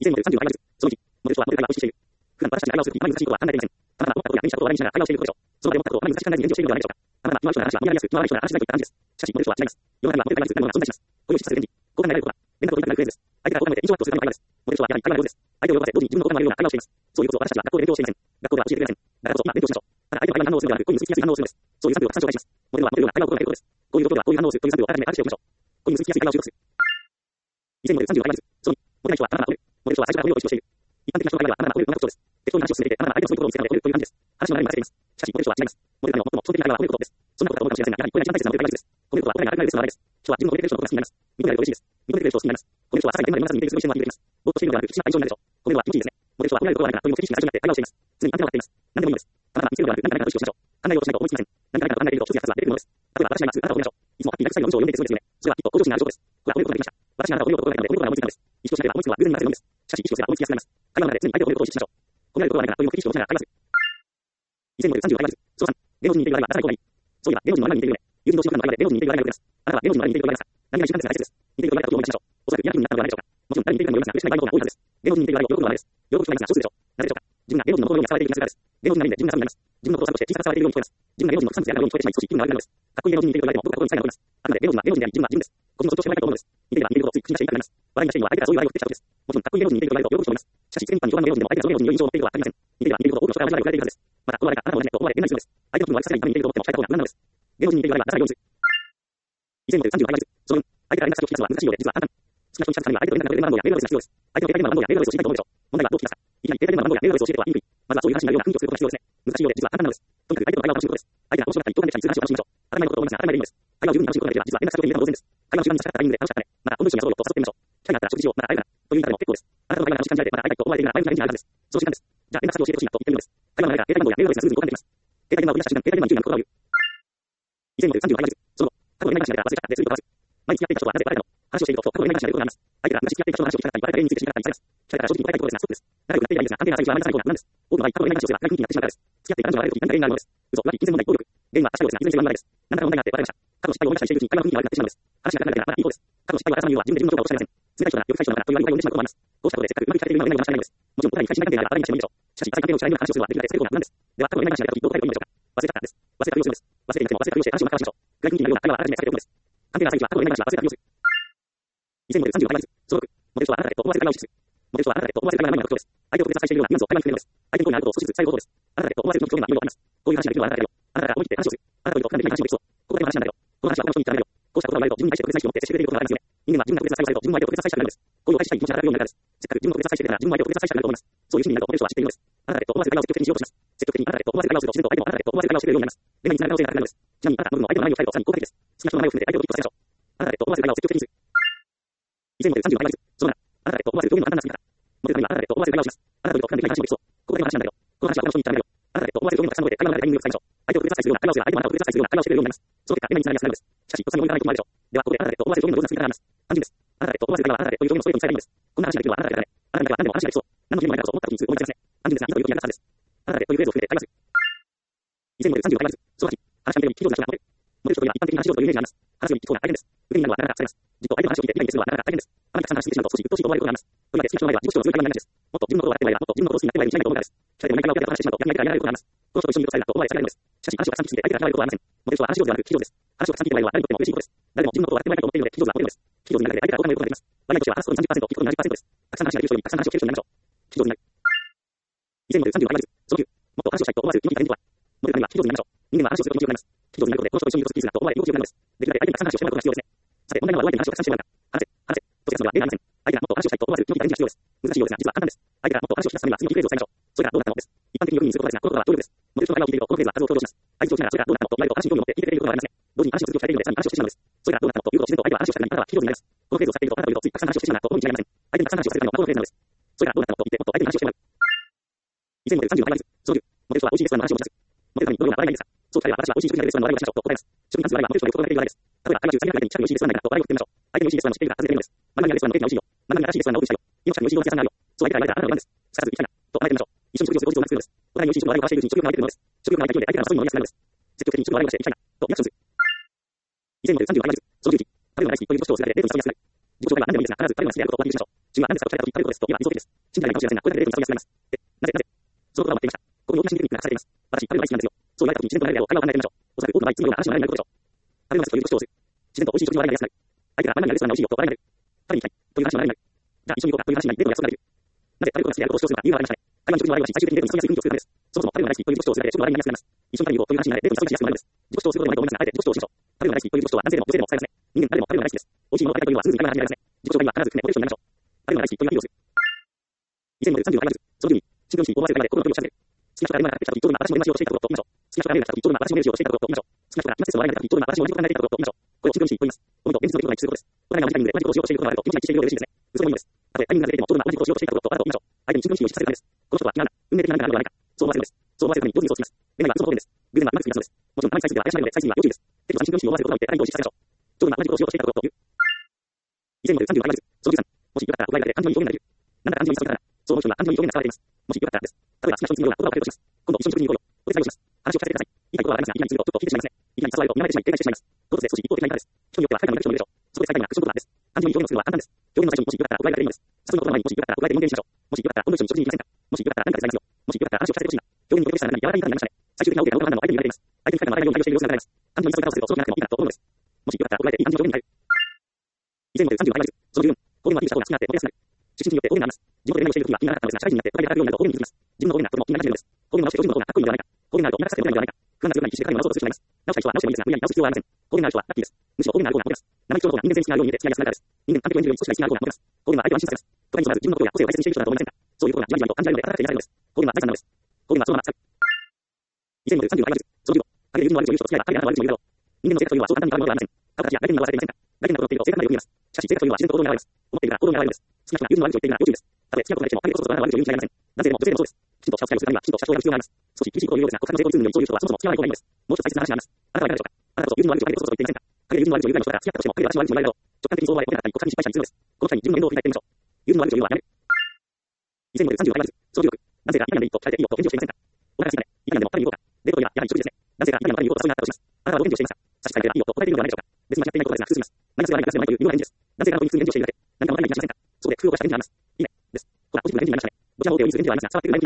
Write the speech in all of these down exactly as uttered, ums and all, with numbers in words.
以前モデルさんじゅうはちそのいち、モデルとはモデルが推ししている。普段私たちが会話をするとき、あまり難しいことは考えていません。たまたま僕が電車と話しながら会話をしていることでしょう。その場で思ったことをあまり難しく考えずに返事をしているのではないでしょうか。あまた、今の人の話は無理やりやすく、今の人の話しないといった感じです。しかし、モデルとは違います。世の中にはモデルがいくつ何もが存在します。これを実施させる便利。こう考えられることは、連絡を取りたくなるフレーズです。相手がこう考えて印象をするための会話です。モデルとはやはり会話のようです。相手を喜ばせ、同時に自分のことが学べるような会話をしています。そういうことを私たちは学校で勉強していません。学校では教えてくれません。だからこそ、今勉強しましょう。ただ相手の会話に反応するのではなく、故意に結びつきやすい反応をするのです。そういうサンプルをたくさん紹介します。モデルはモデルが会話を心がけることです。こういう状況ではこういう反応をするというサンプルをあらかじめ把握しておきましょう。故意に結びつきやすい会話を習得する。以前モデルさんじゅうはちそのい、モデルの人はあなたがモデル。モデルとは最初からモデルを意識している。一般的な人の会話はあなたがモデルというのが特徴です。適当に話を進めていて、あなたが相手のそういうところを見せたので、モデルという感じです。話の流れに混ぜています。しかし、モデルとは違います。モデルの最も基本的な会話は褒めることです。そんなことかと思うかもしれませんが、やはりこれが一番大切なモデルが大事です。褒めることはこれが当たり前ですの話です。人は自分の褒めてくれる人のことが好きになります。認められると嬉しいです。認めてくれる人を好きになります。この人はさらに現場で皆さんに似ているすごい人の話を聞いています。ぼーっとしているのではなく、必死な対象になるでしょう。褒めるのは気持ちいいですね。モデルとは褒められることはないからという目的意識が大事になって会話をしています。常に相手を待っています。何でもいいのです。ただただ見せるのではなく、何か何かの意識をしましょう。考えようとしないと思いつきません。何か何かと考えていると一つや二つは出てくるものです。例えば私が今すぐあなたを褒めましょう。いつもハッピーなくさいの文章を読んでいてすごいですよね。それはきっと向上心にある証拠です。これは褒めることができました。私があなたを褒めることができたので褒めることが思いついたのです。意識をしなければ思いつくのは偶然になっているのです。しかし意識をすれば思いつきやすくなります。会話の中で常に相手を褒めることを意識しましょう。褒められることはないからという目的意識を持ちながら会話する。以前モデルさんじゅうはちそのさん、芸能人に似ている話は出さない方がいい。そういえば芸能人の話に似ているよね。友人同士の会話で芸能人に似ている話が出ます。あなたは芸能人の話に似ている話ですか。何が一番大切です。似ていると言われたことを思い出しましょう。おそらく嫌な気分になったのではないでしょうか。もちろん誰に似ているかによりますが、嬉しくない場合の方が多いはずです。芸能人に似ている場合を喜ぶのは誰です。喜ぶ人がいますが少数でしょう。なぜでしょうか。自分が芸能人の心のように扱われている気がするからです。芸能人な面で自分が様になります。自分のことを参考して小さく伝われているように聞こえます。自分が芸能人の不参考であるように聞こえてしまい少し気分が悪くなるのです。かっこいい芸能人に似ていると言われても僕は心に近いなと思います。あくまで芸能人は芸能人であり自分は自分です。個人の尊重してもらいたいと思うのです。似ていれば似ているほどつい口に出して言いたくなります。笑いがしているのは相手がそういう笑いを振ってきたことです。もちろんかっこいい芸能人に似ていると言われると喜ぶ人もいます。しかし、世間一般に一般の芸能人でも相手がその芸能人の印象を持っているとは限りません。似ていれば似ているほど多くの人が同じ笑いを振られているはずです。また、この笑いがあなたも同じだと思われていないのです。相手の気分を悪くさせないために似ていると思ってもしたい方が不安なのです。芸能人に似ている笑いは出さないようにする。以前モデルさんじゅうはちそのよん、相手から連絡先を聞き出すのは難しいようで、実は簡単。好きな人に近づくためには相手と連絡の連絡番号やメールアドレスが必要です。相手の携帯電話の番号やメールアドレスを知りたいと思うでしょう。問題はどう聞きますか。いきなり携帯電話の番号やメールアドレスを教えてとは言いにくい。まずはそういう話になるような雰囲気を作ることが必要ですね。難しいようで、実は簡単なのです。とにかく相手との会話を楽しむことです。相手が面白かったり、共感できたりする話を楽しみましょう。当たり前のことを思いますが、当たり前でいいのです。会話を十分に楽しむことができれば、実は連絡先を入れた当然です。会話の時間に差し掛かったタイミングで楽しかったね。また、本文章に遊ぼうよと誘ってみましょう。機会があったら食事しよう。また会えるかな。という言い方も結構です。あなたの会話が楽しく感じられて、また会いたいと思われているなら前向きな返事があるはずです。その時間です。じゃあ連絡先を教えてほしいなと言ってみるのです。会話の中で携帯番号やメールアドレスがすぐに交換できます。携帯電話を売り出した瞬間、携帯電話に注意が向くことがある。以前モデルさんじゅうはちその後、過去の恋愛話しながら忘れちゃったで、すぐに交わす。前に付き合っていた人はなぜ別れたの話をしていると、過去の恋愛話になることがあります。相手が昔付き合っていた人の話を聞きたかったり、別れた原因について知りたかったりされます。聞かれたら正直に答えたいところですが、ストップです。仲良くなっていないんですが、関係が悪いですが、あまりなさいことなんです。多くの場合、過去の恋愛話をすれば暗い雰囲気になってしまうからです。付き合っていた彼女が別れるとき何か原因があるのです。嘘、浮気、金銭問題、暴力。原因は確かですが、いずれにせよ問題です。何らかの問題があって別れました。過去の失敗を思い出したりしているうちに会話の雰囲気が悪くなってしまうのです。話が長くなるだけならまだいい方です。過去の失敗を改めるには自分で自分の評価をしないません。冷たい人ならよく最初なのかなという悪い誤解を生んでしまうこともあります。こうしたことでせっかくうまくいかれている今の恋愛を話したいのです。もちろん答えに返しない関係であれば話題にしてもいいでしょう。しかし、浅い関係のうち来年の話をするのはできるだけ避ける方が無難です。では、過去の恋愛話があったときどう答えればいいのでしょうか。忘れちゃったです。忘れたふりをするのです。忘れていなくても忘れたふりをして話をまた話しましょう。暗い雰囲気になるような会話はあらかじめ避けておくのです。関係が浅いうちは過去の恋愛話は忘れたふりをする。以前モデルさんじゅうはちそのろく、モデルとはあなただけと思わせる会話を意識する。モデルとはあなただけと思わせる会話が何が特徴です。相手を特別扱いしているようなニュアンスを会話に含めるのです。相手の興味があることを少しずつ伝えることです。あなただけと思わせるの表現は意味をあります。こういう話ができるのはあなただけよ。あなたが思い切って話をする。あなたといると普段できない話もできそう。ここだけの話なんだよ。この話は他の人に聞かないよ。こうしたことが言われると自分に対して特別な意識を持って接してくれていることがありますよね。人間は自分が特別扱いをされると自分の相手を特別扱いしたくなるのです。こういうお返ししたい気持ちが働くようになるからです。せっかく自分の特別扱いしてくれたら自分の相手を特別扱いしたくなると思います。そういう心理になるとモデルは知っているのです。あなただけと思わせる会話を積極的にしようとします。積極的にあなただけと思わせる会話をすると自然と相手もあなただけと思わせる会話をしてくれるようになります。恋愛につながる可能性が高くなるのです。ちなみにあなたが飲むのは相手の前を塞いでとさらに効果的です。好きな人の名前を含めて相手をギュッとさせましょう。あなただけと思わせる会話を積極的にする。以前モデルさんじゅうはちそのなな、あなただけと思わせる表現の簡単な作り方。モデルにはあなただけと思わせる会話をします。あなたといると普段できない話もできそう。ここだけの話なんだよ。この話は他の人に伝えないよ。あなただけと思わせる表現のたくさんの上で会話の中でタイミングを使いましょう。相手を特別扱いするような会話をすれば相手もあなたを特別扱いするような会話をしてくれるようになります。その結果、恋愛につながりやすくなるのです。しかし、予算に追いかないと困るでしょう。では、ここであなただけと思わせる表現のどんな作り方があります。単純です。あなただけと思わせる会話はあなただけという表現のストレートに伝えたいのです。こんな話ができるのはあなただけだね。あなただけは何でも話ができそう。何の疑問もないからこそ思った時にすぐ思いつきますね。単純ですが、いいということになったはずです。あなただけというフレーズを含めて会話する。以前モデルさんじゅうはちそのはち、話しかけるより非上手な人がモデル。モデルといえば一般的に話しようというイメージがあります。話すより聞く方が大変です。不便になるのはなかなか伝えます。じっと相手の話を聞いて理解するのはなかなか大変です。あまりたくさん話してしまうと少し鬱陶しいと思われることがあります。とりわけ好きな人の前では自己主張の強い会話になりがちです。もっと自分のことを笑ってもらえばもっと自分のことを好きになってもらえるにしないと思うからです。聞かれても毎回会話を受けて話してしまうと逆に相手からやられることがあります。この人と一緒にいると伝えるなと思われ伝えられるのです。しかし話をたくさん聞きすぎて相手が嫌われることはありません。モデルとは話し上手ではなく聞き上手です。話をたくさん聞いてもらえるのは誰にとっても嬉しいことです。誰も自分のことを笑ってもらいたいと思っているので聞き上手なモデルです。聞き上手になるので相手から好感を得ることができます。割合としては話すことのさんじゅっパーセント、聞くことのななじゅっパーセントです。たくさん話ができる人にたくさん話を聞ける人になりましょう。聞き上手になる。以前モデルさんじゅうはちそのきゅう、もっと話をしたいと思わせる気の利いた点とは。モデルには聞き上手になりましょう。人間は話をすると気持ちよくなります。聞き上手になることでこの人と一緒にいるとすっきりするなと思われ動きよくなるのです。できるだけ相手にたくさん話をしてもらうことが必要ですね。さて、問題はどうやって話をたくさんしてもらうか。話せ、話せ、とせかすのは例がありません。相手がもっと話をしたいと思わせる気の利いた返事が必要です。難しいようですが、実は簡単です。相手がもっと話を聞かすためには次のフレーズを使いましょう。それがどうなったのです。一般的によく意味することですが、このことは動力です。モデルとの会話を聞いていると、このフレーズは数を強調します。相手を聞きながらそれがどうなったのと言われると話に興味を持って聞いてくれることがありますね。同時に話を続けをしたいので、さらに話をしてしまうのです。それがどうなったのというと自然と相手は話をしたくなり、あなたは聞き上手になります。このフレーズを使っていると、あなたといるとついたくさん話をしてしまうなと思うに違いありません。相手にたくさん話をさせるためのこのフレーズなのです。それがどうなったのと言ってもっと相手に話をしてもらう。以前モデルさんじゅうはちそのきゅう、モデルとは美味しいレストランの話を持ち出す。モデルにどのような話題がいいですか。そう聞かれば私は美味しい食事のレストランの話題をしましょうと答えます。食に関する話題はモデルとのよく心がけている話です。例えば、会話中さんびゃくめいてに近く美味しいレストランないかと話題を振ってみましょう。相手に美味しいレストランの知っているか尋ねてみるのです。マナミがレストランのケーキが美味しいよ。マナミが新しいレストランのオープンしたよ。今近くに美味しいご飯屋さんがあるよ。そう相手から言われたらあなたの番です。さあすぐ行きたいなと考えてみましょう。一緒に食事をする後日をうまくするのです。お互いに美味しい食の話題を交わしているうちに食欲が湧いてくるのです。食欲が湧いた勢いで相手からそういうのをやすくなるのです。積極的に食の話題をしていきたいなとリアクションする。以前モデルさんじゅうはちそのじゅういち、食べるのが大好きという人を通じてデートに誘いやすくなる。自己紹介は何でもいいですが、必ず食べるのが好きであることをアピールしましょう。趣味は何ですかと聞かれたとき食べることですと言えば理想的です。 信じられないかもしれませんが、これだけで例に使いやすくなります。え、なぜ、なぜそのことは待っていました。この大きなテクニックが隠されています。私、食べるの大好きなんですよ。そう言われた時に自然となれる会話を考えてみましょう。おそらく多くの場合、次のような話の流れになることでしょう。食べますという主張をする。自然と美味しい食事の話題になりやすくなる。相手がバナナやレストランが美味しいよと話題になる。食べに行きたいという話の流れになる。じゃあ一緒に行こうかという話になり、デートの約束ができる。なぜ食べることが好きであることを主張するか理由がありましたね。会話に食事の話題はし、最終的にデートに進みやすい雰囲気を作るためです。そもそも食べるのが大好きという自己主張をするだけで主の話題になりやすくなります。一緒に食べに行こうという話になれ、デートに進みやすいやすくなるのです。自己主張することでもないと思いますが、あえて自己主張をしましょう。食べるのが大好きという自己主張は男性でも女性でも使えますね。人間誰でも食べるのが大好きです。美味しいものを食べたいというのはすぐに会話が始まりますね。自己紹介には必ず含め、これ一緒になりましょう。食べるのが大好きというアピールをする。以前までさんじゅうろっかいまで、その時に、新聞紙に応募されるまで心の距離を調べる。好きな人が電話がかかってきた時、ちょうど今私も電話しようとしていたことを言いましょう。好きな人がメールが来た時、ちょうど今私もメールしようとしていたことを言いましょう。好きな人が今節を笑いが出た時、ちょうど今私も同じことを考えていたことを言いましょう。これを新聞紙と言います。おみと現実の出来事が一致することです。お互いが同じタイミングで同じことをしようとしていることがあると、気持ちが一致しているようで嬉しいですね。嘘もいいのです。たとえタイミングがずれても、ちょうど今同じことをしようとしていたことをあると言いましょう。相手に新聞紙を指させるためです。この人は違うな。運命的な何かがあるのではないか。そう思わせるのです。そう思わせるために上手にそうします。恋愛は嘘の表現です。偶然はうまくいきますのです。もちろん、あまりサイズでは怪しまれるので、サイズには要注意です。テレビは新聞紙に思わせることが多いので、相手に同時に指させましょう。ちょうど今同じことをしようとしていたことを言う。以前までさんじゅうろっかいまで、そのじゅうさん、もしよかったら、お題で感情に表現ができる。なんだか感情に使うから、そう思う人には感情に表現が使われています。もしよかったらです。例えば好きな人に次のような言葉をかけるとします。今度一緒に食事に行こうよ。お手伝いをします。話を聞かせてください。言いたいことはありますが、いきなりするとちょっと聞いてしまいますね。いきなり誘われると見られてしまい、警戒してしまいます。唐突で少し一方的な言い方です。人によっては不快感が出る人もいるでしょう。そこで使いたいのはクッション言葉です。感情に表現をするのは簡単です。表現の最初にもしよかったらお題が出るのです。誘うのことの前にもしよかったらお題で文言しましょう。もしよかったら今度一緒に食事に行きませんか。もしよかったら何か手伝いますよ。もしよかったら話を聞かせてほしいな。表現に表現したら何か柔らかい言い方になりましたね。最終的な OK な OK な OK なのを相手に言われています。相手に不快感を与えないように対応している様子が流れます。感情にそういう顔をするとそうじゃなくてもいいなと思うのです。もしよかったらお題でいい感じの表現になる。以前までさんじゅうろっかいまで、そのじゅうよん、方言はアピールした方が好きになってモテやすくなる。出身地によって方言があります。地元で恋愛をしている時は気にならなかったのですが、社会人になって都会で働くようになると方言に気づきます。自分の方言がとても気になり始めるのです。方言が直して個人の方がかっこいいのではないか。方言があると田舎させてもらえないのではないか。不安が強くなり必死で彼を直そうとする人がいます。直したい人は直してもいいですが、無理やり直す必要はありません。方言がある人はラッキーです。むしろ方言がある方がモテます。生意気な方が人間性に好きなように見えて付き合いやすくなるからです。人間完璧を演じるより少しが好きな方がモテます。方言は相手を安心させます。都会に住まず自分の声や個性を大切にしている人だと思いませんか。そういうことがじわじわと感じられるので温かくていられるのです。方言は財産なのです。方言はそのまま使う。以前までさんじゅうろっかいまで、そのじゅうご、影で友人の悪口を言う人と付き合えば影であなたの悪口も言うだろう。人間の性格というのはそう簡単に変わるものではありません。顔形や外見に合わせていませんか。外見なことを言っていると性格までよく見えます。しかし性格というのは自然と行動に現れます。思っているから行動に現れるのです。好きな人が友人の悪口を言っているなら要注意です。たとえ好きなことができても影でこそこそあなたの悪口を言うに違いありません。男性でも女性でもそうです。きちんとしたお付き合いをするためにはきちんとした証拠をやる必要があります。少し厳しいことを言うようですが、国家の成功に住むようにそういう人はそもそも付き合わない方がいいのです。もう一つ大切な話があります。あなたはいかがでしょうか。あなたこそ友人の悪口を影でこそこそ言っていませんか。影で友人の悪口を言うぐらいの人が付き合ったとしても影で私の悪口も言われるだろう。直感的に想像は良くなかったり、国家的に失敗したりするのです。この際に自分の面倒を振り返ってみましょう。友人の悪口を言うのはやめる。以前までさんじゅうろっかいまで、そのじゅうろく、男性がイタリアンでいいと伝えていいよと返事をしていませんか。お腹が空いたね。イタリアンでも食べに行こうか。デートというのはやはり食事ですね。男性がイタリアンでも食べに行こうと誘いになったとします。あなたはどう返事をしていますか。差し支えていいよと答えているのではないでしょうか。別に間違っていないことですが、普通すぎます。マイナスではないプラスではないという微妙な返事です。男性が本当に普通に返事をしているだけ。何かの前に気がしませんか。そこで工夫をした返事があります。いいね。です。ほら、ポジティブな返事になりましたね。どちらも OK を意味する返事ではありますが、伝わってくる前向きな気持ちが違います。ちょうど私も同じことを考えていたところ、いい点なんだねと言われていたところ、いい提案だねという前向きな話が伝わってくる前向きな気持ちがあります。男性が食べに行こうと誘います。男性が食べに行こうと誘いますが、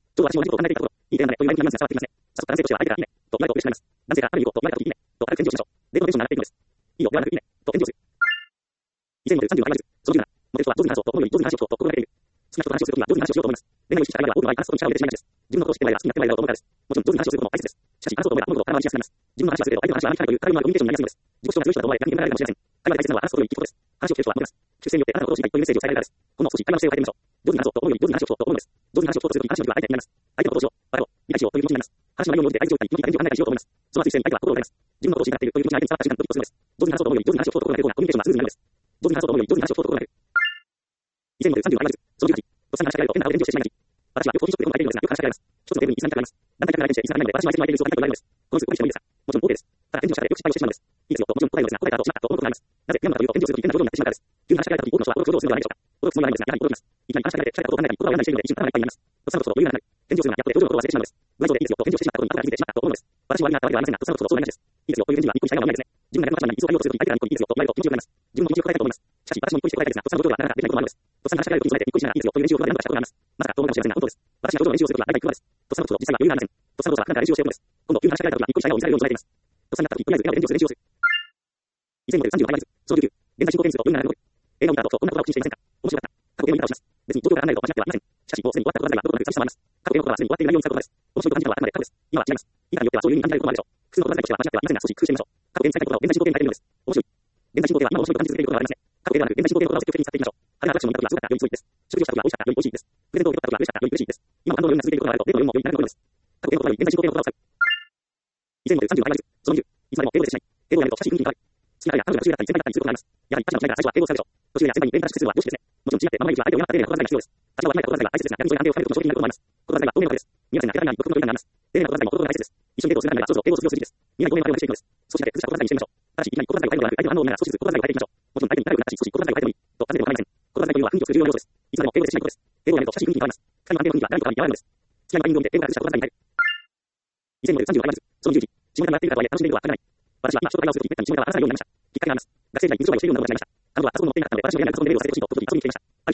いいねと軽く返事をしましょう。デートのテンションが上がっていくのです。いいよではなくいいねと返事をする。以前までさんじゅうろっかいまで、そのじゅうなな、モテる人は上手に話をと思うより上手に話をと心がけている。好きな人と話をするときは上手に話をしようと思います。恋愛を意識した場合は多くの場合話すことに力を入れてしまいがちです。自分のことを知ってもらえば好きになってもらえるだろうと思うからです。もちろん上手に話をすることも大切です。しかし話そうと思えば物事を空回りしやすくなります。自分の話がすべてと相手の話があまり聞かないという軽いのはコミュニケーションになりやすいのです。自己主張が強い人だと思われ逆に言われるかもしれません。会話で大切なのは話すことより聞くことです。話を聞く人はモテます。出世によってあなたのことを知りたいというメッセージを伝えられるからです。ほんの少し会話の姿勢を変えてみましょう。上手に話そうと思うより上手に話をしようと思うのです。上手に話をしようとするとき話の時は相手になります。相手のことをしよう、笑おう、理解しようという気持ちになります。話の内容に応じて相手状態、気持ち、感情を考えたりしようと思います。その後一緒に相手は心を打たれます。自分のことを知りたがっているという気持ちが相手に伝わった瞬間ドキッとするのです。上手に話そうと思うより上手に話をしようと心がける方がコミュニケーションがスムーズになるのです。上手に話そうと思うより上手に話をしようと心がける。以前までさんじゅうろっかいまで、そのじゅうはち、とさんが話し合えると変な青返事をしてしまいがち。私はよくコーヒーショップでも相手にのですが、よく話し合います。一つのテーブルにいち、さん人がいます。団体から来店していつもないので、私の相手の相手に嘘を書いておられるのです。この数、お返事してもいいですか。もちろん OK です。ただ、返事をしたらよく失敗をしてしまうのです。いいですよと、もちろん答えるのですが、答えた後、しまったと思うことがあります。なぜ、嫌なのかというと、返事をすると危険な状況になってしまうからです。急に話しかけられた時、多くの人は驚く表情をするのではないでしょうか。驚くつもりはないのですが、やはり驚きます。いきなり話しかけられて、したいことを考えたり、心が病んだりしているので、一瞬頭がいっぱいになります。とさのことと余裕がなくなる。返事をするのがやっとで表情のことを忘れてしまうのです。上手でいいですよと返事をしてしまったことに後から気づいてしまったと思うのです。私も悪いなったわけではありませんが、とさのこととそうなりがちです。いいですよという返事はニッコリしたいが悪いですね。自分が逆の立場に水をかけようとするとき、相手がニッコリいいですよと言われると気持ちよくなります。自分も気持ちよく答えたいと思います。しかし、私もニッコリして答えたいですが、とさのことがなかなかできないこともあるのです。とさが話しかけられるときに備えてニッコリしながらいいですよという練習を何度かしたことがあります。まさかと思うかもしれませんが、本当です。私が表情の練習をするときは大体いくらです。とさのことと実際は余裕がありません。とさのことは普段から練習をしているのです。今度急に話しかけられたときはニッコリしたいを見せられるように備えています。とさになったとき、とりあえず笑顔で返事をする練習をする。以前までさんじゅうろっかいまで、そのじゅうきゅう、現在進行形にすると余裕がなくなる。映画を見た後、こんなことは口にしていませんか。面白かった。過去映画を見たとします。別に東京から離れると間違ってはいません。しかし、もうすでに終わったことがどこかで寂しさもあります。過去映画はすでに終わっていないようにしたことです。面白いと感じたのはあくまで過去です。今は違います。今によってはそういう風に感じられることもあるでしょう。普通のことだけとしては間違ってはいませんが、少し工夫してみましょう。過去に伝えたいことを現在進行形に変えてみるのです。面白い。現在進行形は今面白いと感じ続けることがありますね。過去ではなく現在進行形のことを積極的に使っていきましょう。派手なアクションを見たときはすごかった、良いすごいです。食事をしたときは美味しかった、良い美味しいです。プレゼントを受け取ったときは嬉しかった、良い嬉しいです。今も感動のように続いていることがあると、デートのよりも良いなることです。過去のことより現在進行形のことを使う。以前までさんじゅうろっかいまで、そのにじゅう、いつまでも英語でしない。英語をやると親しい雰囲気に変わる。好きな彼や彼女が年上だったり先輩だったりすることがあります。やはり、立場の違いが最初は英語を使うでしょう。途中でや先輩に勉強するのは常識ですね。もちろん違って、ままいちは相手を敬った丁寧な言葉遣いが必要です。立場を考えた言葉遣いが大切ですが、逆にそういう安定を深めるとも衝撃になることもあります。言葉遣いは透明なわけです。皆さんが手紙に僕の距離感があります。丁寧な言葉遣いも心が大切です。一緒にデートをするためには、そろそろ英語を卒業する時期です。未来に透明な会話をしていくのです。少しだけ崩した言葉遣いにしてみましょう。ただし、いきなり言葉遣いを変えるのではなく、相手の反応を見ながら少しずつ言葉遣いを変えていきましょう。もちろん相手に仲良くなったし、少し言葉遣いを変えてもいいと尋ねても構いません。言葉遣いというのは雰囲気を作る重要な要素です。いつまでも英語でしないことです。英語をやると親しい雰囲気に変わります。二人の関係の雰囲気は誰とかに和らぐのです。付き合いのタイミングを見て英語が崩した言葉遣いに変える。以前までさんじゅうろっかいまで、そのじゅういち、下ネタがやっているかとはいえ楽しんでいるとは限らない。私は今人と会話をするときめったに下ネタは話さないようになりました。きっかけがあります。学生時代に水商売をしているような友達がいました。彼女はパソコンを持っていなかったので、私の部屋にあるパソコンでメールをさせてほしいと、と時々遊びに来ていました。ある日のことです。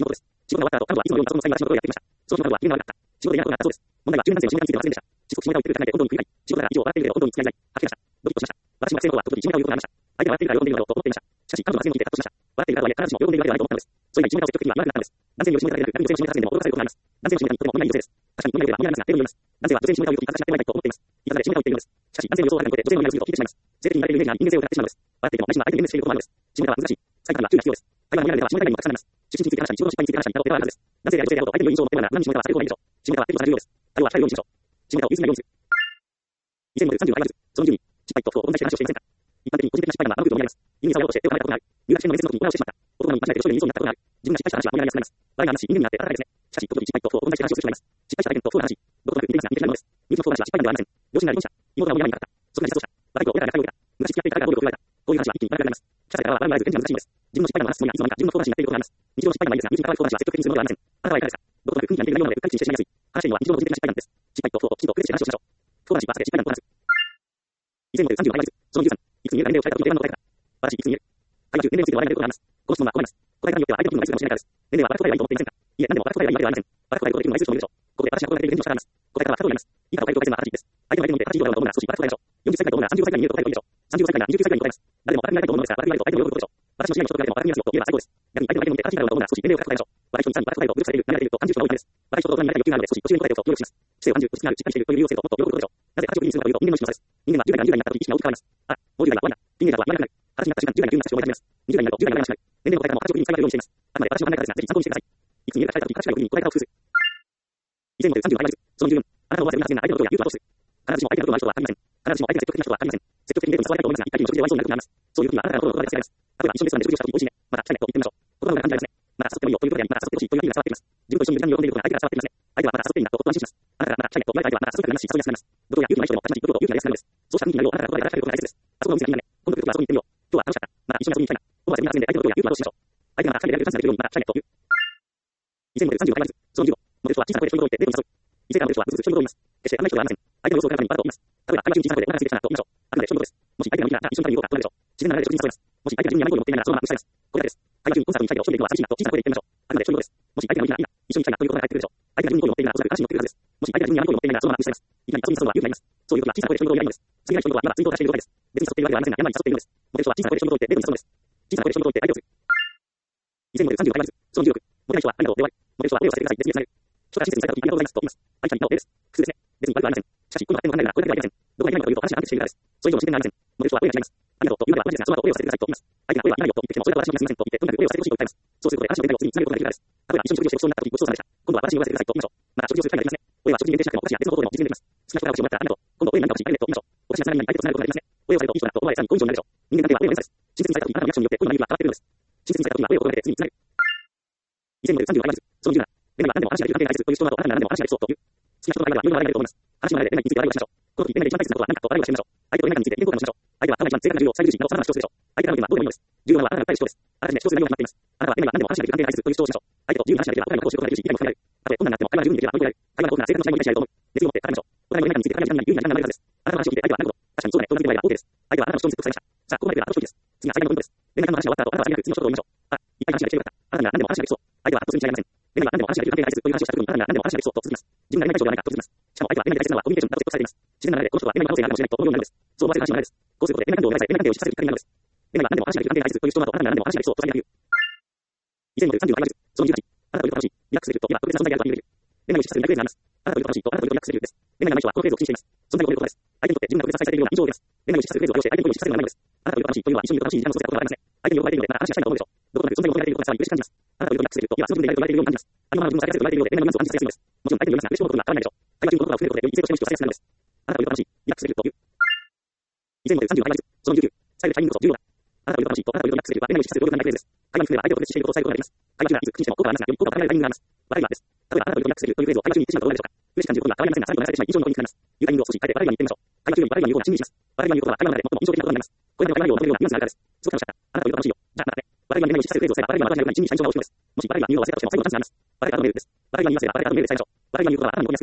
仕事が終わった後、彼女はいつもようにパソコンの使い回しのことをやっていました。その日の彼女は急なのがあった。仕事でやることがあったそうです。問題は柔軟性の仕事についてはませんでした。しつこく下ネタを言ってる考えて本当に繰り返し、仕事なら以上笑っているけど本当に付き合いない。吐きました。ドキッとしました。私も学生の頃は時々下ネタを言うことがありました。相手が笑っているから喜んでいるだろうと思っていました。しかし、彼女は全を聞いてハッとしました。笑っているからとはいえ、必ずしも喜んでいるわけではないと思ったのです。そういう下ネタを積極的には言わなくなったのです。男性による下ネタでなく、女性の下ネタでも驚かされることがあります。男性の下ネタにとても問題ない女性です。確かに問題なければ問題ないですが、例を言います。男性は女性に下ネタを言うとき形がっていないと思っています。いたずらで下ネタを言っているのです。しかし、男性の予想を笑いにとって女性の問題をすると聞いてしまいます。性的に言われているイメージが人間性を疑ってしまうのです。笑っていても内心は相手に面していることもあるのです。下ネタは難しい。使い方には注意が必要です。会話のやり方は下ネタにもたくさんあります。出身について話したり、仕事の失敗について話したり、など、ペラはあるはずです。男性である女性であろうと相手の良い印象を持っているなら、何に下ネタはされることないでしょう。下ネタは適度されるようです。対応は控えるようにしましょう。下ネタを言い過ぎないようにする。以前のでさんじゅうはちそのじゅうに、失敗と不を問題して話をしていませんか。一般的に個人的な失敗談は悪く見られます。犬に触ろうとして手を離れたことがある。入学試験の面接の時に粉をしてしまった。男に間違えて後ろに言いそうになったことがある。自分が失敗した話は思いやりやすくなります。場合がありますし、人間になって当たり前ですね。しかし、時々失敗と不を問題して話をする人がいます。失敗した相手と不の話、どことなく似ていますが似ていないものです。身内の不の話は失敗談ではありません。両親が離婚した。妹が親になった。そこに自殺をした。若い頃親から虐待を受けた。昔付き合っていた彼が暴力を振るわれた。こういう話は一気にいっぱいあります。聞かされた側は笑いられず現実は難しいのです。自分の失敗談を話すつもりがいつの間にか自分の不の話になっていることがあります。日常の失敗談はいいですが、身内に関わる不の話は積極的にするのではありません。あなたはいかがですか。どことなく空気が似ているようなのでうっかり口にしてしまいやすい。話しているのは日常の個人的な失敗談です。失敗と不をきちんと区別して話をしましょう。不の話はすべて失敗談と話す。以前のでさんじゅうはちそのじゅうさん、いくつ見えるか年齢を伝えた時の定番の答え方。私いくつ見える。会話中、年齢について笑いが出ることがあります。この質問は困ります。答え方によっては相手の気分が害するかもしれないからです。年齢はバラ答えはいいと思っていませんか。いえ、何でもバラ答えはいいわけではありません。バラ答えることができるのはいつでしょうもいるでしょう。ここで私が心がけている現状を伝えます。答え方はふたつになります。いいか答えると大切な話です。相手の相手によってはちじゅうどうだろうと思うなら少しバラ答えましょう。よんじゅっさいだと思うならさんじゅっさいくらいに見えると答えるといいでしょう。さんじゅっさいからにじゅうきゅうさいくらいに答えます。誰でもバラになりたいと思うのですが、バラになると相手の喜ぶことでしょう。私の知り合いの人と誰でもバラになると言えば最高です。逆に相手の相手によって正しいだろうと思うなら少し年齢を高く答えましょう。若い人にさんにバラ答えるとブルーされる、慣れていると感じる人が多いからです。若い人と大人になりたい欲求があるので少し年上に答えておくと協力します。知性を感じる、知識がある、しっかりしているという理由をせよともっと喜ぶことでしょう。なぜ話をクリーンにするのかというと人間の意識の差です。人間はじゅう代からにじゅう代になった時意識が大きく変わります。あ、もうじゅう代は終わりだ。ティーンエイジャーは言わなくなる。二十歳になった瞬間じゅう代が急になった思い始めます。にじゅう代になるとじゅう代が言わなくなる。年齢の答え方も話をクリーンに使い分けるようにしています。あくまで私の考え方ですが、ぜひ参考にしてください。いくつ見えるか聞かれた時、形がよくに答え方を工夫する。以前のでさんじゅうはちそのじゅうよん、あなたの思わせるな発言が相手のことや言うと後をする。必ずしも相手のことがある人は限りません。必ずしも相手が積極的な人は限りません。積極的にデートに触りたいと思いますが、一回きりの食事で終わりそうになることがあります。そういう時はあなたの心の言葉で伝えます。例えば一緒にレストランで食事をした時に美味しいね。またしたいねと言ってみましょう。言葉の裏が感じられますね。また誘ってもいいよということであり、また誘ってほしいという意味が伝わっています。自分と一緒に時間に喜んでいることが相手が伝わっていますね。相手はまた誘っていいなと夫と安心します。あなたがまたしたいねと言われた相手はまた誘ってくれますし、誘いやすくなります。どこや勇気のない人でもたちまち行くことを勇気が安くなるのです。そうした雰囲気になるようあなたが心で話しかけることが大切です。あそこの店がいいんだね。今度来ると遊びに行ってみよう。今日は楽しかった。また一緒に遊びに行きたいな。思わせるな発言で相手のことや勇気を後押ししましょう。相手がまた二人でやれるチャンスが出るようにまたしたいねと言う。以前のでさんじゅうはちそのじゅうご、モデルとは小さな声で人に言ってデートに誘う。異性からモデルとはブツブツ人に言います。決してあんな人ではありません。相手の予想を伺うためにバラと言います。例えば、会話中に小さな声でお腹が空いてきたなと言いましょう。あくまで人のことです。もし相手が人気なら一緒に食べに行こうかと言うでしょう。自然な流れで食事に誘います。もし相手が自分に甘い声を持っていないならそのまま無視されます。これだけです。会話中にコンサートに行きたいけど一人で行くのは寂しいなと小さな声で言ってみましょう。あくまで人のことです。もし相手が人気ならいいな、一緒に行きたいなということが返ってくるでしょう。相手が自分に声を持っていないならおそらく嵐に乗っているはずです。もし相手が自分に甘い声を持っていないならそのまま無視されます。いきなり誘いに誘うのは勇気がいります。そういう時は小さな声で人のことを言い合いのです。次ない人のことはまだツイートを出している状態です。別に誘っているわけではありませんが、山に誘っているのです。モデルとは小さな声で人のことを言ってデートに誘うのです。小さな声で人のことを言って相手をする。以前のでさんじゅうはちそのじゅうろく、モデルとはありがとうで終わり。モデルとは声をさせてください。別につなげる。初対親切にされた時ありがとうございますと言います。相手に言ったお礼です。普通ですね。別に悪くありません。しかし、今度は手の考えがこれだけではありません。どこがいけないのかというと話が安定しているからです。それ以上の自然がありません。モデルとは声が違います。ありがとうというのでは同じですが、その後お礼をさせてくださいと言います。相手が声がいらないよと言ってきても、それは私の気がすみませんと言って、とにかく声をさせてほしいと訴えます。そうすることで話の展開を次につなげることができるからです。例えば一緒に食事をしてごちそうになった時ごちそうさまでした。今度は私に言わせてくださいと言いましょう。また食事をする機会ができますね。お礼は食事に限定しなくてもお菓子や別のことでも実現できます。好きな人からお菓子をもらったらありがとう。今度お礼に何か欲しいありがとうと言いましょう。お菓子がつながりに相手とつながることができますね。お礼をされるといい人だと思われさらに好印象になるでしょう。人間関係はお礼の連鎖です。親切にされた時あなたのリアクションによって恋の波が変わってくるのです。親切にされた時はお礼を心がけて次につなげる。以前のでさんじゅうはちそのじゅうなな、恋愛は何でも話ができる関係が大切という人などあなたなら何でも話ができそうという。好きな人との間ではいろいろ笑いが出ると思います。話の流れで恋愛について笑いをしましょう。この時恋愛で一番大切なことは何かと笑いをしてみましょう。相手と恋愛について意見交換をしましょう。相手はあなたが一番正確な重要、最重視などその話をするでしょう。相手からの意見はどうでもいいのです。重要なのはあなたが訴える主張です。あらかじめ主張する内容が決まっています。あなたは恋愛は何でも話ができる関係が大切という主張をしましょう。相手と自由に話ができればお互いのことを知ることができるし、意見も深められる。たとえ困難になっても会話が十分にできれば乗り越えられる。会話のトークな正確な違いも理解し合えると思う。熱意を持って語りましょう。お互いの恋愛について会話に有利な時間が流れるはずです。あなたの話を聞いて相手はなるほど。確かにそうだねとうなずいてもらえば OK です。相手はあなたの主張に説得されました。さあ、ここまでがあと一人です。次は最大のポイントです。恋愛の話が終わった後、あなたは次のことを言いましょう。あ、いっぱい話ができてよかった。あなたには何でも話ができそう。相手はあっとするに違いません。恋愛は何でも話ができる関係が大切という話をした時にあなたには何でも話ができそうと続きます。自分が恋愛対象ではないかと続きます。しかも相手は恋愛で大切なのはコミュニケーションだと説得されています。自然な流れでこの人は恋愛の可能性があるかもしれないと思うようになるのです。そう思わせる話の流れです。こうすることで恋愛感情を描いて恋愛関係を示唆するきっかけになるのです。恋愛は何でも話ができる関係が大切という人などあなたには何でも話ができそうとされている。以前のでさんじゅうはちそのじゅうはち、あなたといると楽しい、リラックスするといえば特別な存在であるというレベル。恋愛を示唆するライフレーズがあります。あなたといると楽しいとあなたといるとリラックスするです。恋愛がない人はこのフレーズを口にしています。存在を超えることです。相手にとって自分が特別な存在されているような印象を受けます。恋愛を示唆するフレーズを利用して相手に恋を示唆するのはないのです。あなたといると楽しいというのは一緒にいると楽しい時間を過ごせたことがありますね。相手に喜ばれているのでまた話がしたいと思うでしょう。どこかで存在を求められていることが苦しく感じます。あなたといるとリラックスすると今すぐに恋愛と言われているように感じます。ありのままの自分をされやすく言われているので恋愛のニュアンスを感じさせやすいのです。もちろん相手によりますが嬉しいことは変わらないでしょう。会話中に言葉が増えることでより異性としての人をされやすくなるのです。あなたといると楽しい、リラックスするという。以前のでさんじゅうはちそのじゅうきゅう、伝えるタイミングこそ重要だ。あなたといると楽しいとあなたといるとリラックスするは恋愛を示唆する両方のないフレーズです。会話に触れば相手を特別していることを伝えることができます。会話中はいつ口にしても効果はありますが、より効果を考えるタイミングがあります。悪いのです。例えばあなたといるとリラックスするというフレーズを会話中に言ってしまうとどうでしょうか。嬉しく感じることが変わりませんが、最後に話されてしまい印象に残りになります。言うタイミングを少し変えて悪いように言ってみましょう。会話中より悪いように言う方が親身にします。悪いように言うことは会話の中で最も印象的なことになります。これまで悪いように求めるようなニュアンスがあるからです。すごく楽しかった。あなたといると楽しいよ。じゃあまたね。悪いように恋愛を示唆するフレーズを使えば悪いような私が一日にした印象が大きいのです。もし悪いが理由を忘れたとしても最後のチャンスになります。悪いが後のメールです。悪いが言いますれば悪いが後のメールで伝えましょう。悪いが言うことはあなたに残りやすくなります。悪いがや悪いが後のメールは相手のあなたに残りやすい絶好のタイミングなのです。相手が悪いが後のメールで伝える。以前のでさんじゅうはちそのじゅうさん、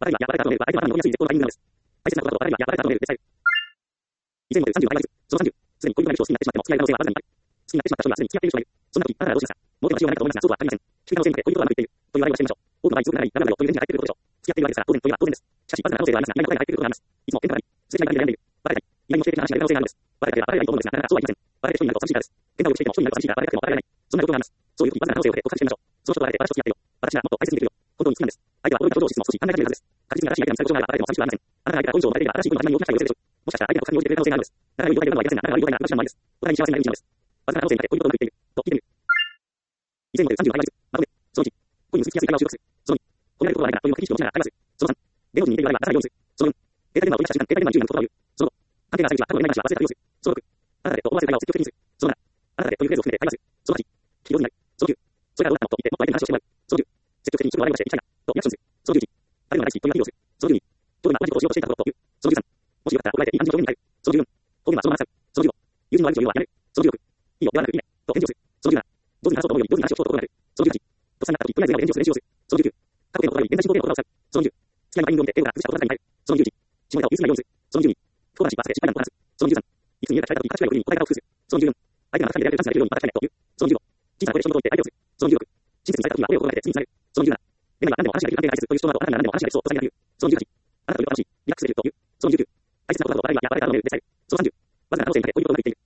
そのさんじゅう、すでに恋人がいる人を好きになってしまっても付き合い可能性はわずかにある。好きになってしまった人にはすでに付き合っている人がいる。そんな時あなたはどうしますか。もうけの話はないかと思いますがそうとは限りません。聞き可能性になって恋人はうまくいって通ならない、ならないよ、という返事が返ってくることでしょう。付き合っているわけですから、当然、というのは当然です。しかし、バカな可能性はありますが、意外な答えが返ってくることがあります。いつも、点となり、すれ違いが悩んでいる。バカであり、意外にも否定的な話が出る可能性があるのです。バカであればバカでありと思うのですが、なかなかそうはいきません。バカで人になると寂しいからです。変態をしていても人になると寂しいからバカであってもバカであれない。そんな状況があります。そういう時、バカな可能性を得て告白してみましょう。その人とバカで私と付き合ってよ。私ならもっと大切にできるよ。本当に好きなんです。相手は驚いた表情をしつつも少し考え始めるはずです。確実に新しい相手が見つかることがあればバカでも寂しくはありません。あなたが相手から好意を生まれていれば新しい恋の始まりを期待しているでしょう。もしかしたら相手が告白に応じてくれる可能性があるのです。あなたがいい状態でいるのはいませんが、あなたがいい状態が私なのもありです。お互いに幸せになれる道なのです。バカな可能性になって恋人とうまくいっている。と聞いてみる。以前のさんじゅうの会話です。まとめ。そのいち、恋に結びつきやすい会話を収録する。そのに、褒められることはないから恋を書き記しておきながら会話する。そのさん、芸能人に似ているのであれば朝会議をする。そのよん、携帯電話を取り出した瞬間、携帯電話にじゅうまん言葉を言う。そのご、関係が浅いうちは過去のない話は忘れたふりをする。そのろく、あなたでと思わせる会話を積極的にする。そのなな、あなたでというフレーズを含めて会話する。そのはち、気上手になる。そのきゅう、それからどうだったのと言ってもっと相手に話をしてもらう。そのじゅう、積極的に人の悪い話をしていきたいな。とリアクションする。そのじゅういち、あるいはないしというアピールをする。そのじゅうに、今日今同じことをしようとしていたことという。そのじゅうさん、もしよかったら答えていい感じの表現に変える。そのじゅうよん、こういうのはそのままなさい。そのじゅうご、友人の悪口を言うのはやめる。そのじゅうろく、いいよ、ではなくいいね。と返事をする。そのじゅうなな、上手に話そうと思うように上手に話を聞こうと心がける。そのじゅうはち、とっさになった時、とりあえず笑顔で返事をする練習をする。そのじゅうきゅう、過去形の言葉より現在進行形の言葉を使う。そのじゅう、付き合いのタイミングを見て英語が崩した言葉に変える。そのじゅういち、下ネタを許すないようにする。そのじゅうに、不幸話、バスで失敗談を話す。そのじゅうさん、いくつに見えた期待が時、勘違いを振りに答え方を工夫する。そのじゅうよん、相手がまた神でやれるチャンスが出るようにまたしたいねという。そのじゅうご、小さな声で人と言って相手をする。そのじゅうろく、親切にされた時は声を心がけて次につなげる。そのじゅうなな、恋愛は何でも話ができる関係が大切という人などあなたなら何でも話ができそうとされる。そのじゅうはち、あなたといると楽しい、リラックスできるという。そのじゅうきゅう、大切なことはお互いにやられたので伝える。そのさんじゅう、わずかな可能性にかけ恋人とうまくいっている。